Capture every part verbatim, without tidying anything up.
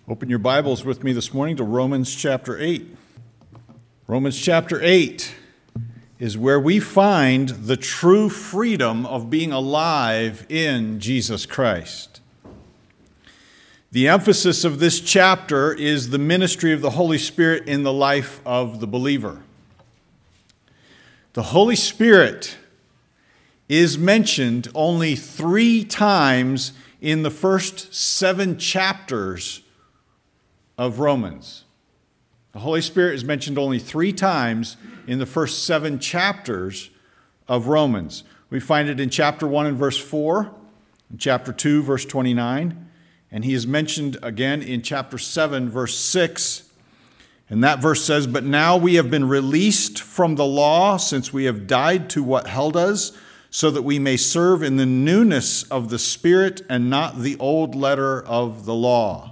Open your Bibles with me this morning to Romans chapter eight. Romans chapter eight is where we find the true freedom of being alive in Jesus Christ. The emphasis of this chapter is the ministry of the Holy Spirit in the life of the believer. The Holy Spirit is mentioned only three times in the first seven chapters of Romans. The Holy Spirit is mentioned only three times in the first seven chapters of Romans. We find it in chapter one and verse four, in chapter two, verse twenty-nine, and he is mentioned again in chapter seven, verse six. And that verse says, "But now we have been released from the law, since we have died to what held us, so that we may serve in the newness of the Spirit and not the old letter of the law."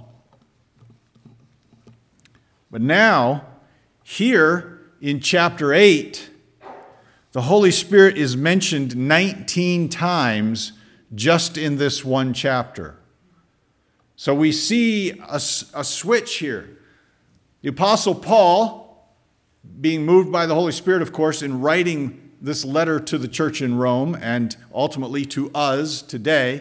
But now, here in chapter eight, the Holy Spirit is mentioned nineteen times just in this one chapter. So we see a, a switch here. The Apostle Paul, being moved by the Holy Spirit, of course, in writing this letter to the church in Rome and ultimately to us today,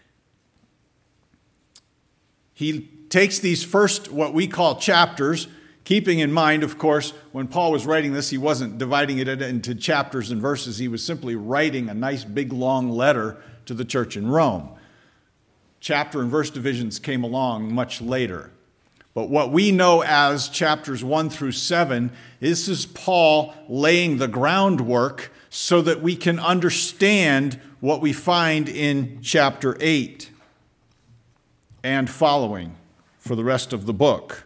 he takes these first, what we call chapters, keeping in mind, of course, when Paul was writing this, he wasn't dividing it into chapters and verses. He was simply writing a nice big long letter to the church in Rome. Chapter and verse divisions came along much later. But what we know as chapters one through seven, this is Paul laying the groundwork so that we can understand what we find in chapter eight and following for the rest of the book.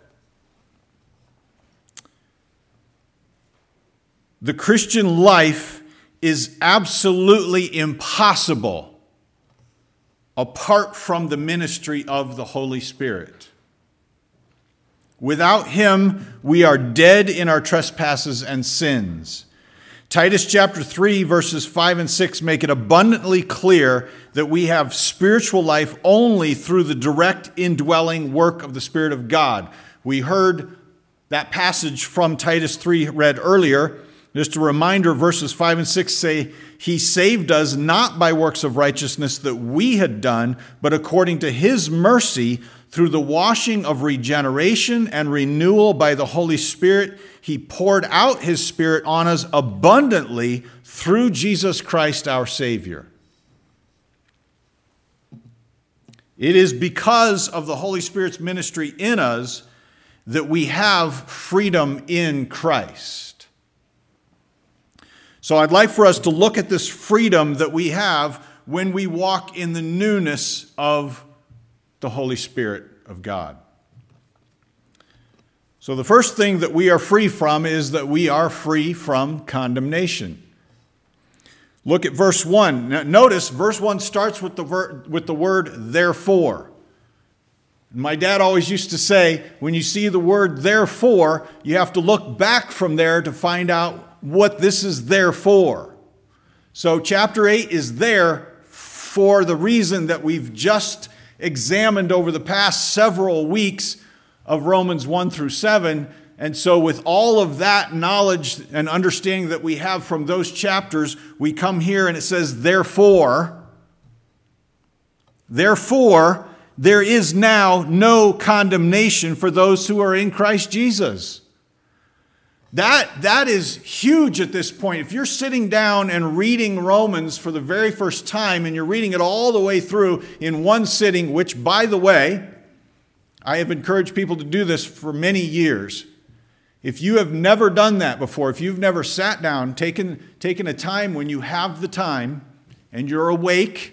The Christian life is absolutely impossible apart from the ministry of the Holy Spirit. Without him, we are dead in our trespasses and sins. Titus chapter three, verses five and six make it abundantly clear that we have spiritual life only through the direct indwelling work of the Spirit of God. We heard that passage from Titus three read earlier. Just a reminder, verses five and six say, "He saved us not by works of righteousness that we had done, but according to his mercy, through the washing of regeneration and renewal by the Holy Spirit, he poured out his Spirit on us abundantly through Jesus Christ our Savior." It is because of the Holy Spirit's ministry in us that we have freedom in Christ. So I'd like for us to look at this freedom that we have when we walk in the newness of the Holy Spirit of God. So the first thing that we are free from is that we are free from condemnation. Look at verse one. Now, notice verse one starts with the, ver- with the word therefore. My dad always used to say, when you see the word therefore, you have to look back from there to find out what this is there for. So chapter eight is there for the reason that we've just examined over the past several weeks of Romans one through seven. And so with all of that knowledge and understanding that we have from those chapters, we come here and it says, therefore, therefore, there is now no condemnation for those who are in Christ Jesus. That, that is huge at this point. If you're sitting down and reading Romans for the very first time and you're reading it all the way through in one sitting, which, by the way, I have encouraged people to do this for many years. If you have never done that before, if you've never sat down, taken, taken a time when you have the time and you're awake,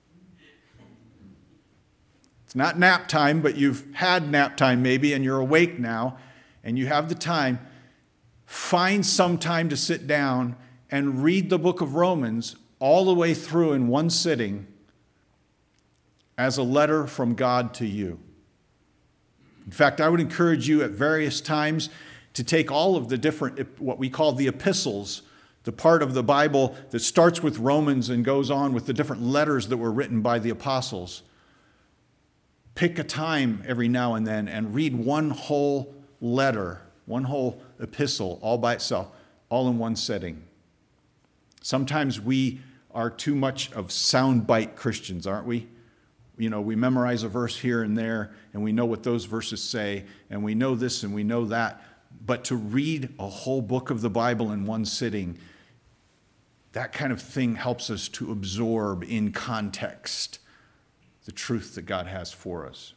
it's not nap time, but you've had nap time maybe and you're awake now and you have the time, find some time to sit down and read the book of Romans all the way through in one sitting as a letter from God to you. In fact, I would encourage you at various times to take all of the different, what we call the epistles, the part of the Bible that starts with Romans and goes on with the different letters that were written by the apostles. pick a time every now and then and read one whole letter, one whole epistle all by itself, all in one setting. Sometimes we are too much of soundbite Christians, aren't we? You know, we memorize a verse here and there, and we know what those verses say, and we know this and we know that. But to read a whole book of the Bible in one sitting, that kind of thing helps us to absorb in context the truth that God has for us.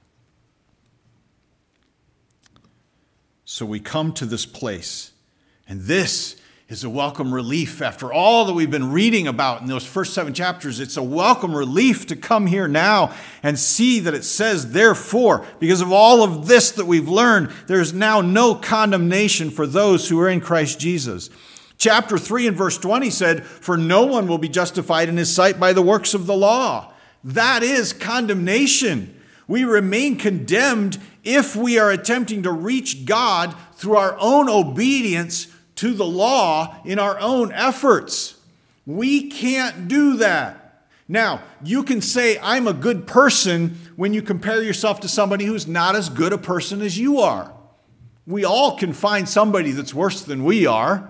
So we come to this place, and this is a welcome relief after all that we've been reading about in those first seven chapters. It's a welcome relief to come here now and see that it says, therefore, because of all of this that we've learned, there's now no condemnation for those who are in Christ Jesus. Chapter three and verse twenty said, for no one will be justified in his sight by the works of the law. That is condemnation. We remain condemned if we are attempting to reach God through our own obedience to the law in our own efforts. We can't do that. Now, you can say, I'm a good person when you compare yourself to somebody who's not as good a person as you are. We all can find somebody that's worse than we are,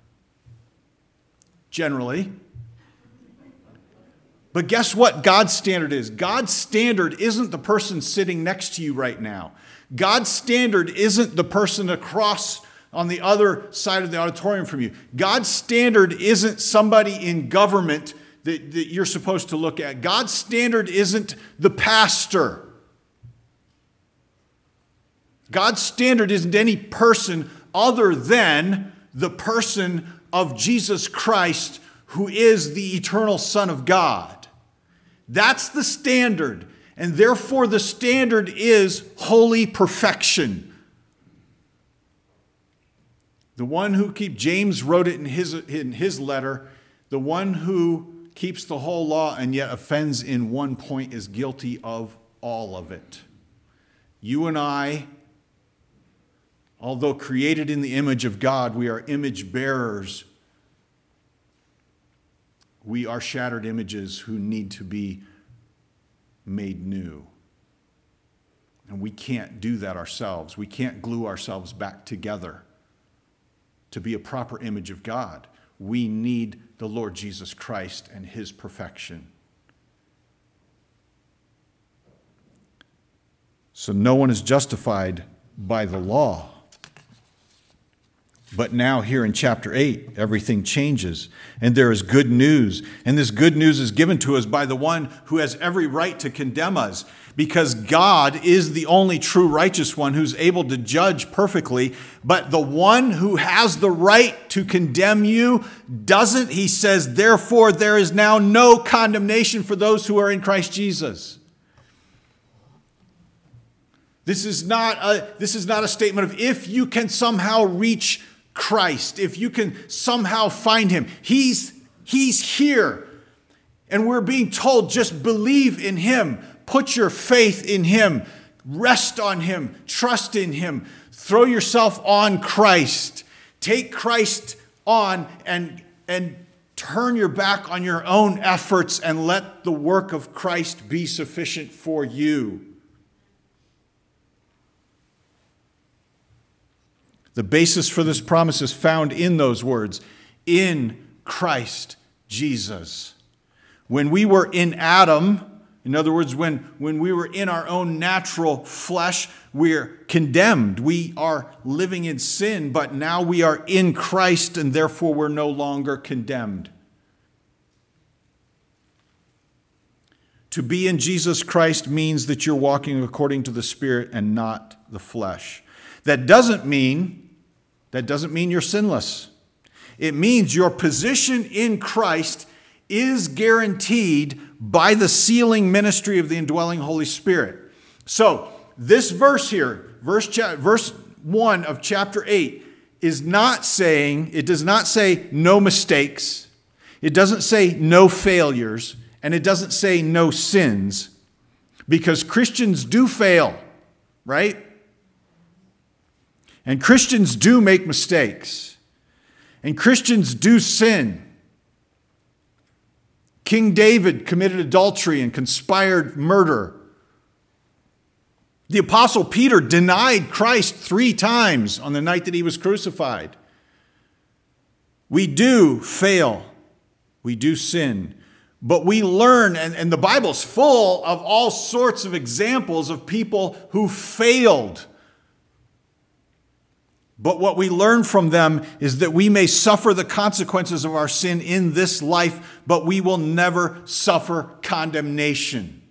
generally. But guess what God's standard is? God's standard isn't the person sitting next to you right now. God's standard isn't the person across on the other side of the auditorium from you. God's standard isn't somebody in government that, that you're supposed to look at. God's standard isn't the pastor. God's standard isn't any person other than the person of Jesus Christ, who is the eternal Son of God. That's the standard, and therefore the standard is holy perfection. The one who keeps, James wrote it in his, in his letter, the one who keeps the whole law and yet offends in one point is guilty of all of it. You and I, although created in the image of God, we are image bearers. We are shattered images who need to be made new. And we can't do that ourselves. We can't glue ourselves back together to be a proper image of God. We need the Lord Jesus Christ and his perfection. So no one is justified by the law. But now here in chapter eight, everything changes, and there is good news. And this good news is given to us by the one who has every right to condemn us, because God is the only true righteous one who's able to judge perfectly. But the one who has the right to condemn you doesn't. He says, therefore, there is now no condemnation for those who are in Christ Jesus. This is not a, this is not a statement of if you can somehow reach Christ, if you can somehow find him. He's, he's here. And we're being told, just believe in him. Put your faith in him. Rest on him. Trust in him. Throw yourself on Christ. Take Christ on and, and turn your back on your own efforts and let the work of Christ be sufficient for you. The basis for this promise is found in those words, in Christ Jesus. When we were in Adam, in other words, when, when we were in our own natural flesh, we're condemned. We are living in sin, but now we are in Christ, and therefore we're no longer condemned. To be in Jesus Christ means that you're walking according to the Spirit and not the flesh. That doesn't mean That doesn't mean you're sinless. It means your position in Christ is guaranteed by the sealing ministry of the indwelling Holy Spirit. So, this verse here, verse, cha- verse one of chapter eight, is not saying, it does not say no mistakes. It doesn't say no failures. And it doesn't say no sins. Because Christians do fail, right? And Christians do make mistakes. And Christians do sin. King David committed adultery and conspired murder. The Apostle Peter denied Christ three times on the night that he was crucified. We do fail. We do sin. But we learn, and, and the Bible's full of all sorts of examples of people who failed. But what we learn from them is that we may suffer the consequences of our sin in this life, but we will never suffer condemnation.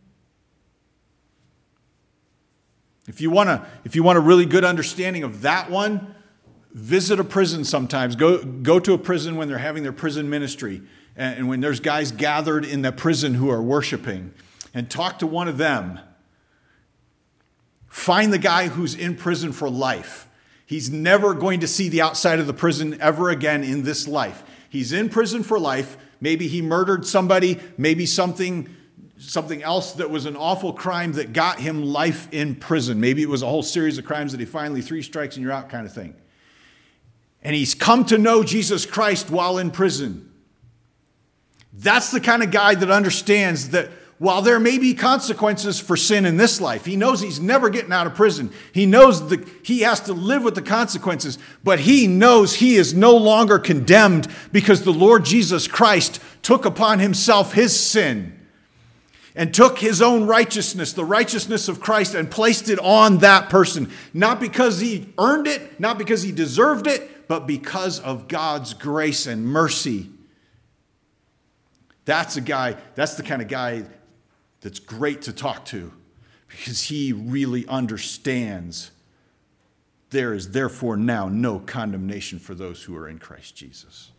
If you want to, if you want a really good understanding of that one, visit a prison sometimes. Go, go to a prison when they're having their prison ministry, and, and when there's guys gathered in the prison who are worshiping, and talk to one of them. Find the guy who's in prison for life. He's never going to see the outside of the prison ever again in this life. He's in prison for life. Maybe he murdered somebody, maybe something something else that was an awful crime that got him life in prison. Maybe it was a whole series of crimes that he finally, three strikes and you're out kind of thing. And he's come to know Jesus Christ while in prison. That's the kind of guy that understands that while there may be consequences for sin in this life, he knows he's never getting out of prison. He knows that he has to live with the consequences, but he knows he is no longer condemned because the Lord Jesus Christ took upon himself his sin and took his own righteousness, the righteousness of Christ, and placed it on that person. Not because he earned it, not because he deserved it, but because of God's grace and mercy. That's a guy, that's the kind of guy that's great to talk to, because he really understands there is therefore now no condemnation for those who are in Christ Jesus.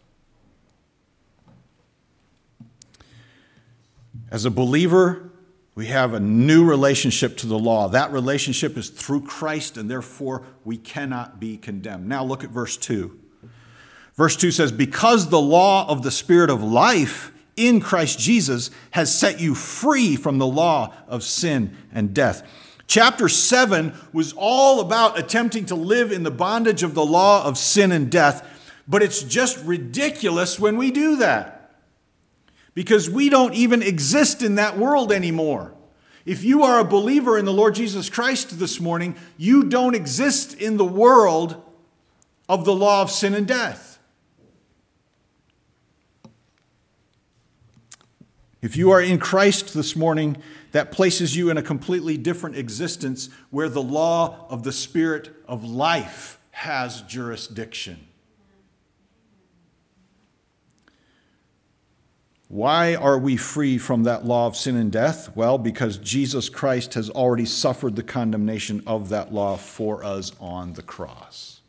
As a believer, we have a new relationship to the law. That relationship is through Christ, and therefore we cannot be condemned. Now look at verse two. Verse two says, because the law of the Spirit of life in Christ Jesus has set you free from the law of sin and death. Chapter seven was all about attempting to live in the bondage of the law of sin and death, but it's just ridiculous when we do that. Because we don't even exist in that world anymore. If you are a believer in the Lord Jesus Christ this morning, you don't exist in the world of the law of sin and death. If you are in Christ this morning, that places you in a completely different existence where the law of the Spirit of life has jurisdiction. Why are we free from that law of sin and death? Well, because Jesus Christ has already suffered the condemnation of that law for us on the cross.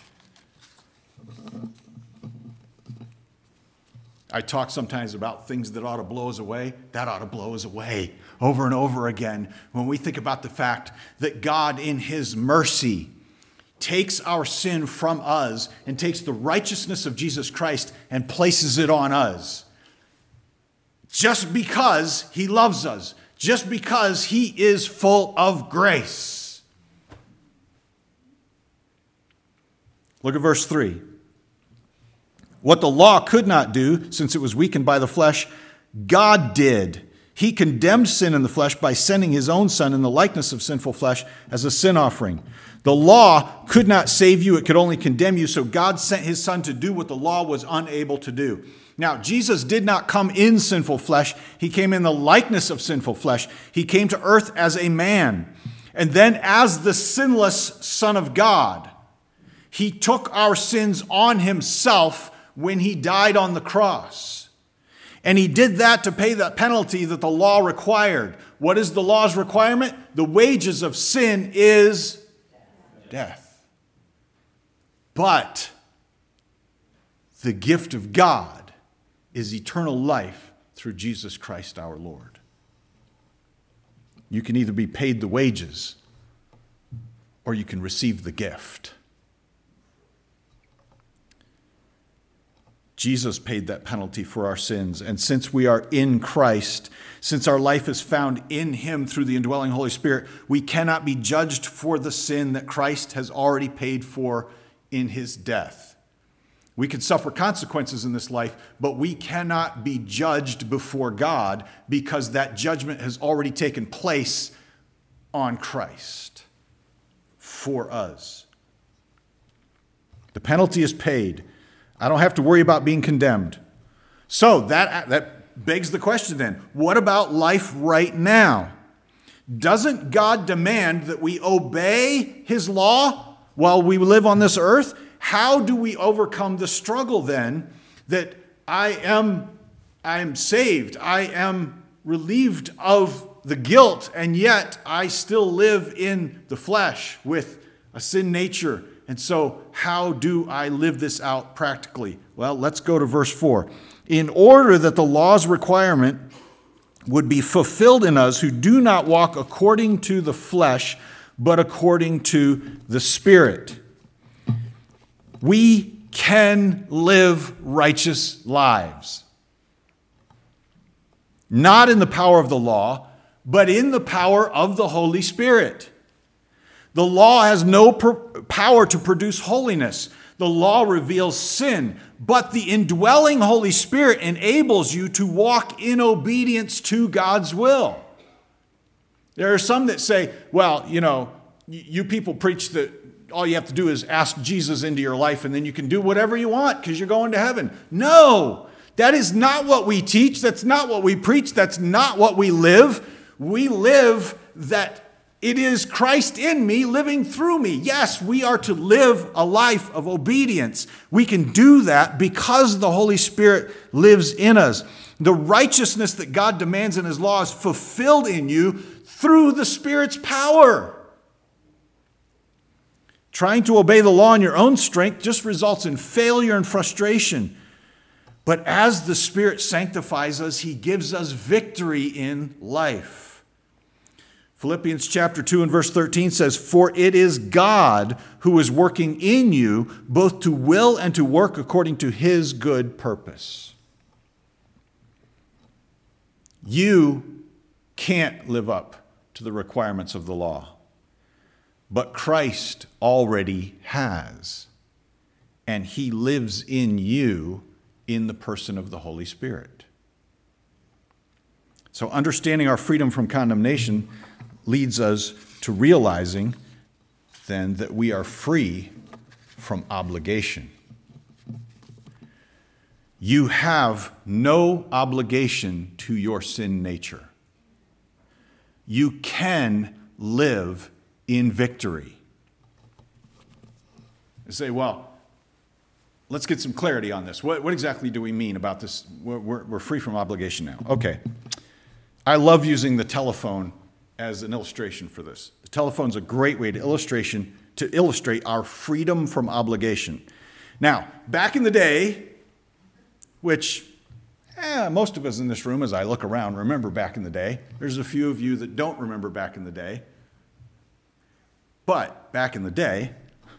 I talk sometimes about things that ought to blow us away. That ought to blow us away over and over again when we think about the fact that God in his mercy takes our sin from us and takes the righteousness of Jesus Christ and places it on us. Just because he loves us, just because he is full of grace. Look at verse three. What the law could not do, since it was weakened by the flesh, God did. He condemned sin in the flesh by sending his own Son in the likeness of sinful flesh as a sin offering. The law could not save you, it could only condemn you, so God sent his Son to do what the law was unable to do. Now, Jesus did not come in sinful flesh. He came in the likeness of sinful flesh. He came to earth as a man. And then as the sinless Son of God, he took our sins on himself when he died on the cross. And he did that to pay the penalty that the law required. What is the law's requirement? The wages of sin is death. But the gift of God is eternal life through Jesus Christ our Lord. You can either be paid the wages or you can receive the gift. Jesus paid that penalty for our sins, and since we are in Christ, since our life is found in him through the indwelling Holy Spirit, we cannot be judged for the sin that Christ has already paid for in his death. We can suffer consequences in this life, but we cannot be judged before God because that judgment has already taken place on Christ for us. The penalty is paid. I don't have to worry about being condemned. So that, that begs the question then, what about life right now? Doesn't God demand that we obey his law while we live on this earth? How do we overcome the struggle then that I am, I am saved, I am relieved of the guilt, and yet I still live in the flesh with a sin nature? And so how do I live this out practically? Well, let's go to verse four. In order that the law's requirement would be fulfilled in us who do not walk according to the flesh, but according to the Spirit. We can live righteous lives. Not in the power of the law, but in the power of the Holy Spirit. The law has no per- power to produce holiness. The law reveals sin, but the indwelling Holy Spirit enables you to walk in obedience to God's will. There are some that say, well, you know, you people preach that all you have to do is ask Jesus into your life and then you can do whatever you want because you're going to heaven. No, that is not what we teach. That's not what we preach. That's not what we live. We live that it is Christ in me living through me. Yes, we are to live a life of obedience. We can do that because the Holy Spirit lives in us. The righteousness that God demands in his law is fulfilled in you through the Spirit's power. Trying to obey the law in your own strength just results in failure and frustration. But as the Spirit sanctifies us, he gives us victory in life. Philippians chapter two and verse thirteen says, "For it is God who is working in you, both to will and to work according to his good purpose." You can't live up to the requirements of the law, but Christ already has, and he lives in you in the person of the Holy Spirit. So understanding our freedom from condemnation leads us to realizing then that we are free from obligation. You have no obligation to your sin nature. You can live in victory. You say, well, let's get some clarity on this. What, what exactly do we mean about this? We're, we're, we're free from obligation now. Okay. I love using the telephone as an illustration for this. The telephone's a great way to illustration to illustrate our freedom from obligation. Now, back in the day, which eh, most of us in this room, as I look around, remember back in the day. There's a few of you that don't remember back in the day. But back in the day,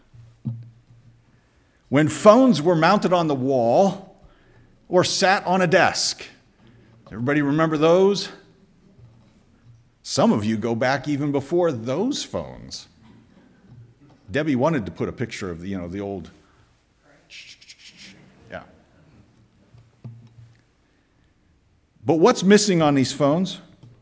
when phones were mounted on the wall or sat on a desk, everybody remember those? Some of you go back even before those phones. Debbie wanted to put a picture of the, you know, the old, yeah. But what's missing on these phones?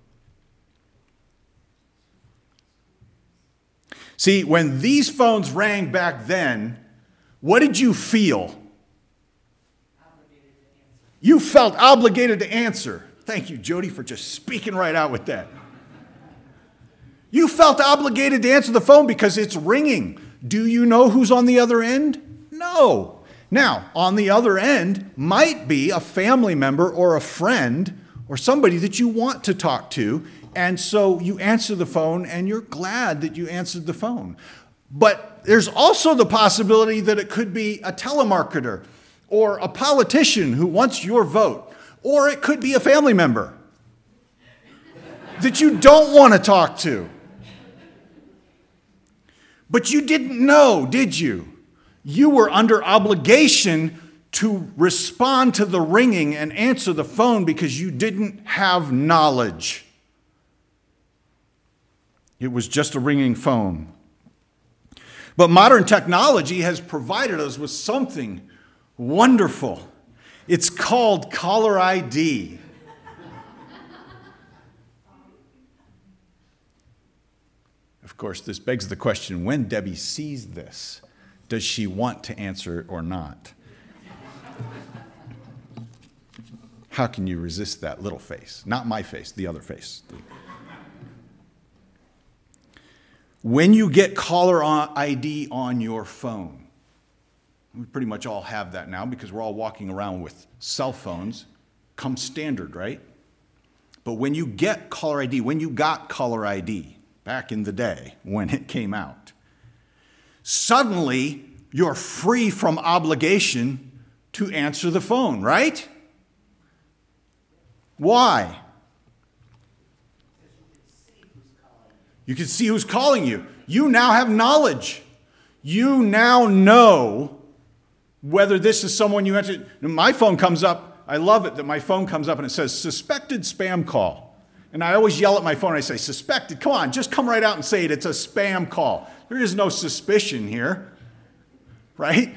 See, when these phones rang back then, what did you feel? You felt obligated to answer. Thank you, Jody, for just speaking right out with that. You felt obligated to answer the phone because it's ringing. Do you know who's on the other end? No. Now, on the other end might be a family member or a friend or somebody that you want to talk to, and so you answer the phone and you're glad that you answered the phone. But there's also the possibility that it could be a telemarketer or a politician who wants your vote, or it could be a family member that you don't want to talk to. But you didn't know, did you? You were under obligation to respond to the ringing and answer the phone because you didn't have knowledge. It was just a ringing phone. But modern technology has provided us with something wonderful. It's called caller I D. course, this begs the question, when Debbie sees this, does she want to answer it or not? How can you resist that little face? Not my face, the other face. When you get caller I D on your phone, we pretty much all have that now because we're all walking around with cell phones. Comes standard, right? But when you get caller I D, when you got caller I D back in the day when it came out, suddenly you're free from obligation to answer the phone, right? Why? You can see who's calling you. You now have knowledge. You now know whether this is someone you answer. My phone comes up. I love it that my phone comes up and it says suspected spam call. And I always yell at my phone and I say, suspected? Come on, just come right out and say it. It's a spam call. There is no suspicion here. Right?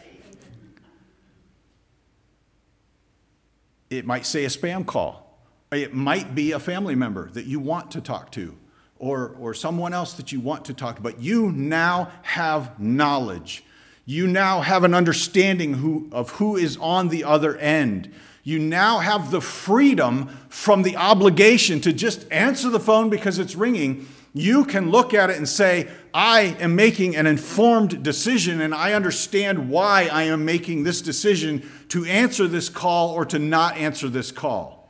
It might say a spam call. It might be a family member that you want to talk to, or, or someone else that you want to talk to. But you now have knowledge. You now have an understanding who, of who is on the other end. You now have the freedom from the obligation to just answer the phone because it's ringing. You can look at it and say, I am making an informed decision and I understand why I am making this decision to answer this call or to not answer this call.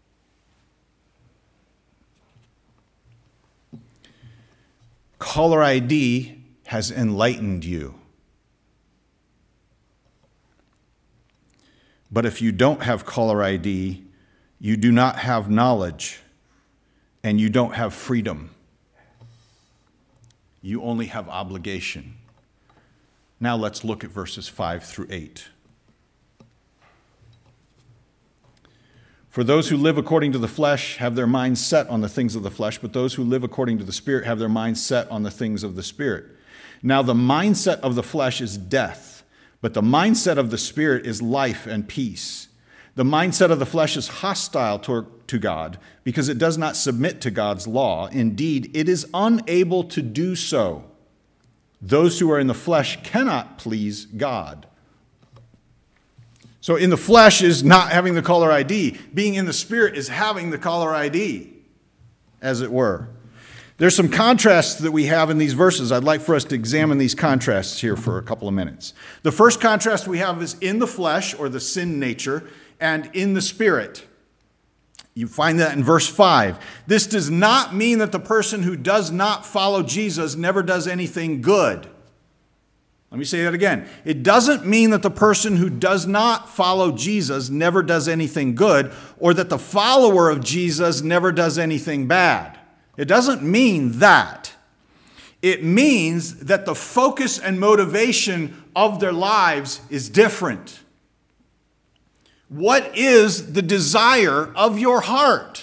Caller I D has enlightened you. But if you don't have caller I D, you do not have knowledge and you don't have freedom. You only have obligation. Now let's look at verses five through eight. For those who live according to the flesh have their minds set on the things of the flesh, but those who live according to the Spirit have their minds set on the things of the Spirit. Now the mindset of the flesh is death, but the mindset of the Spirit is life and peace. The mindset of the flesh is hostile to, to God because it does not submit to God's law. Indeed, it is unable to do so. Those who are in the flesh cannot please God. So in the flesh is not having the caller I D. Being in the Spirit is having the caller I D, as it were. There's some contrasts that we have in these verses. I'd like for us to examine these contrasts here for a couple of minutes. The first contrast we have is in the flesh, or the sin nature, and in the Spirit. You find that in verse five. This does not mean that the person who does not follow Jesus never does anything good. Let me say that again. It doesn't mean that the person who does not follow Jesus never does anything good, or that the follower of Jesus never does anything bad. It doesn't mean that. It means that the focus and motivation of their lives is different. What is the desire of your heart?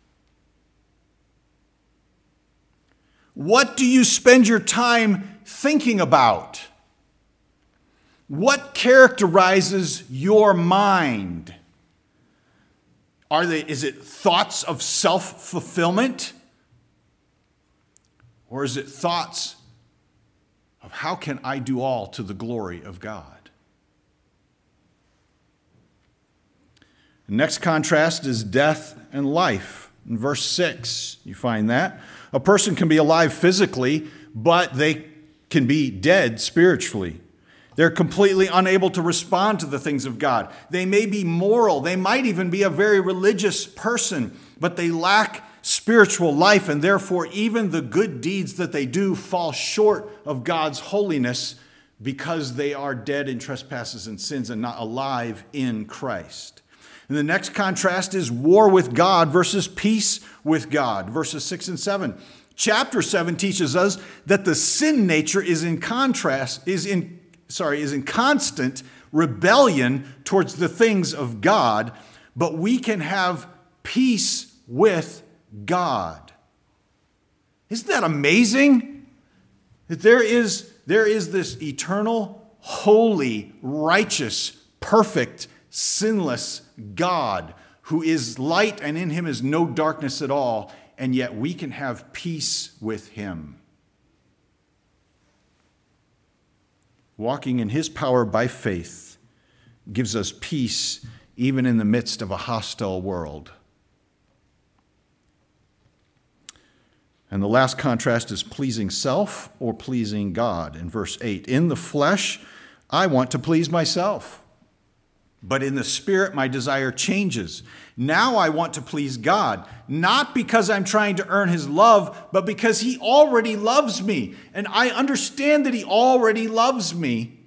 What do you spend your time thinking about? What characterizes your mind? Are they, is it thoughts of self-fulfillment? Or is it thoughts of how can I do all to the glory of God? The next contrast is death and life. In verse six, you find that. A person can be alive physically, but they can be dead spiritually. They're completely unable to respond to the things of God. They may be moral. They might even be a very religious person, but they lack spiritual life, and therefore even the good deeds that they do fall short of God's holiness because they are dead in trespasses and sins and not alive in Christ. And the next contrast is war with God versus peace with God, verses six and seven. Chapter seven teaches us that the sin nature is in contrast, is in, sorry, is in constant rebellion towards the things of God, but we can have peace with God. Isn't that amazing? That there is, there is this eternal, holy, righteous, perfect, sinless God who is light and in him is no darkness at all, and yet we can have peace with him. walking in his power by faith, gives us peace even in the midst of a hostile world. And the last contrast is pleasing self or pleasing God in verse eight. In the flesh, I want to please myself, but in the spirit, my desire changes. Now I want to please God, not because I'm trying to earn his love, but because he already loves me. And I understand that he already loves me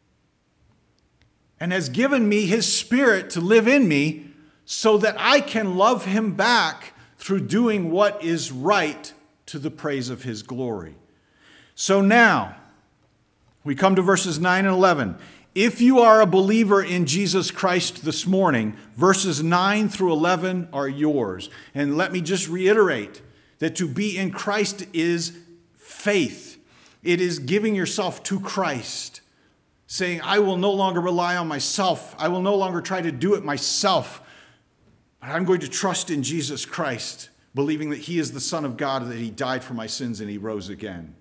and has given me his spirit to live in me so that I can love him back through doing what is right to the praise of his glory. So now, we come to verses nine and eleven. If you are a believer in Jesus Christ this morning, verses nine through eleven are yours. And let me just reiterate that to be in Christ is faith. It is giving yourself to Christ, saying, I will no longer rely on myself. I will no longer try to do it myself. But I'm going to trust in Jesus Christ, believing that he is the Son of God, that he died for my sins and he rose again.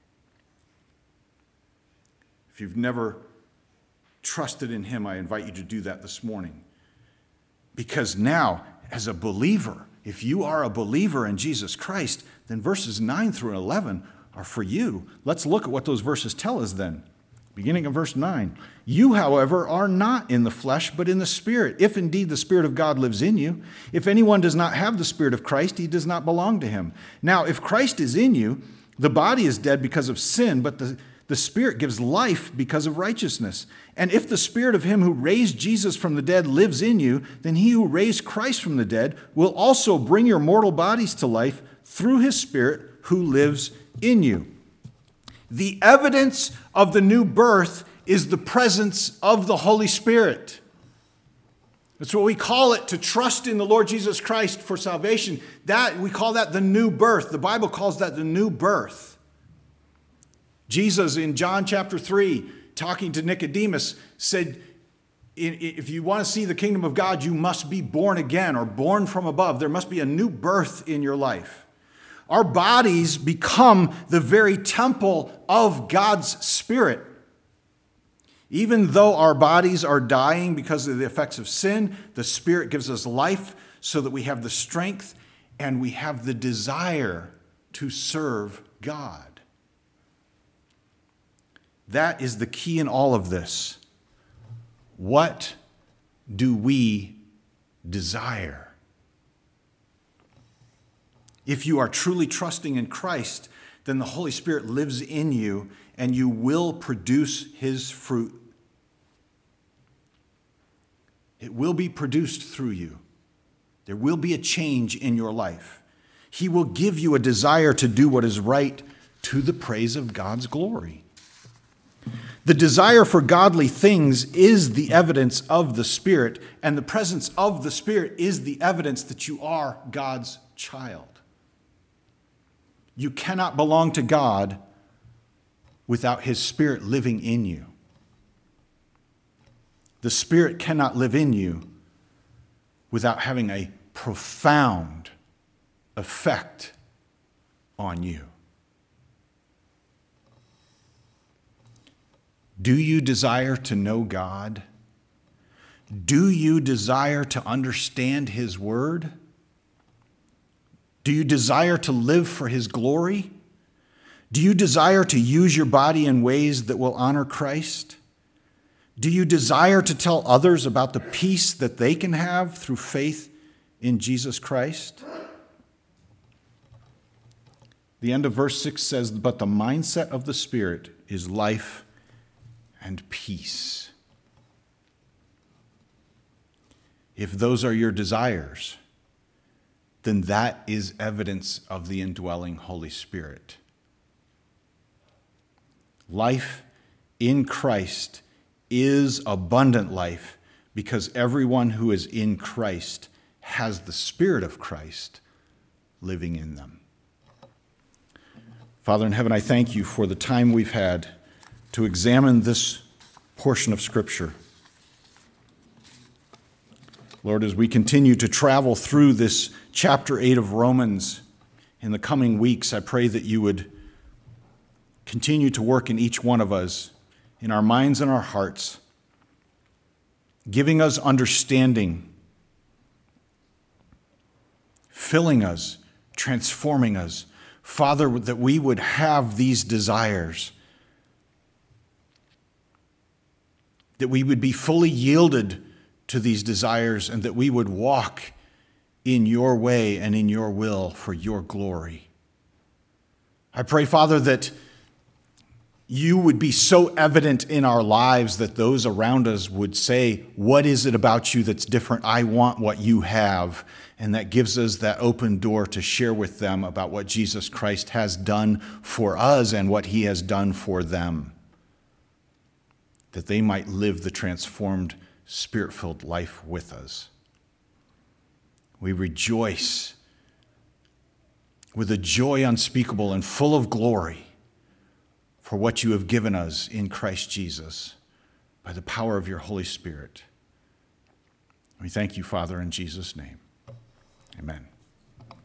If you've never trusted in him, I invite you to do that this morning. Because now, as a believer, if you are a believer in Jesus Christ, then verses nine through eleven are for you. Let's look at what those verses tell us then. Beginning of verse nine. You, however, are not in the flesh, but in the Spirit, if indeed the Spirit of God lives in you. If anyone does not have the Spirit of Christ, he does not belong to him. Now, if Christ is in you, the body is dead because of sin, but the The Spirit gives life because of righteousness. And if the Spirit of him who raised Jesus from the dead lives in you, then he who raised Christ from the dead will also bring your mortal bodies to life through his Spirit who lives in you. The evidence of the new birth is the presence of the Holy Spirit. That's what we call it, to trust in the Lord Jesus Christ for salvation. That we call that the new birth. The Bible calls that the new birth. Jesus in John chapter three, talking to Nicodemus, said, if you want to see the kingdom of God, you must be born again or born from above. There must be a new birth in your life. Our bodies become the very temple of God's Spirit. Even though our bodies are dying because of the effects of sin, the Spirit gives us life so that we have the strength and we have the desire to serve God. That is the key in all of this. What do we desire? If you are truly trusting in Christ, then the Holy Spirit lives in you and you will produce his fruit. It will be produced through you. There will be a change in your life. He will give you a desire to do what is right to the praise of God's glory. The desire for godly things is the evidence of the Spirit, and the presence of the Spirit is the evidence that you are God's child. You cannot belong to God without his Spirit living in you. The Spirit cannot live in you without having a profound effect on you. Do you desire to know God? Do you desire to understand his word? Do you desire to live for his glory? Do you desire to use your body in ways that will honor Christ? Do you desire to tell others about the peace that they can have through faith in Jesus Christ? The end of verse six says, but the mindset of the Spirit is life and peace. If those are your desires, then that is evidence of the indwelling Holy Spirit. Life in Christ is abundant life because everyone who is in Christ has the Spirit of Christ living in them. Father in heaven, I thank you for the time we've had to examine this portion of Scripture. Lord, as we continue to travel through this chapter eight of Romans in the coming weeks, I pray that you would continue to work in each one of us in our minds and our hearts, giving us understanding, filling us, transforming us. Father, that we would have these desires, that we would be fully yielded to these desires, and that we would walk in your way and in your will for your glory. I pray, Father, that you would be so evident in our lives that those around us would say, what is it about you that's different? I want what you have. And that gives us that open door to share with them about what Jesus Christ has done for us and what he has done for them, that they might live the transformed, Spirit-filled life with us. We rejoice with a joy unspeakable and full of glory for what you have given us in Christ Jesus by the power of your Holy Spirit. We thank you, Father, in Jesus' name. Amen.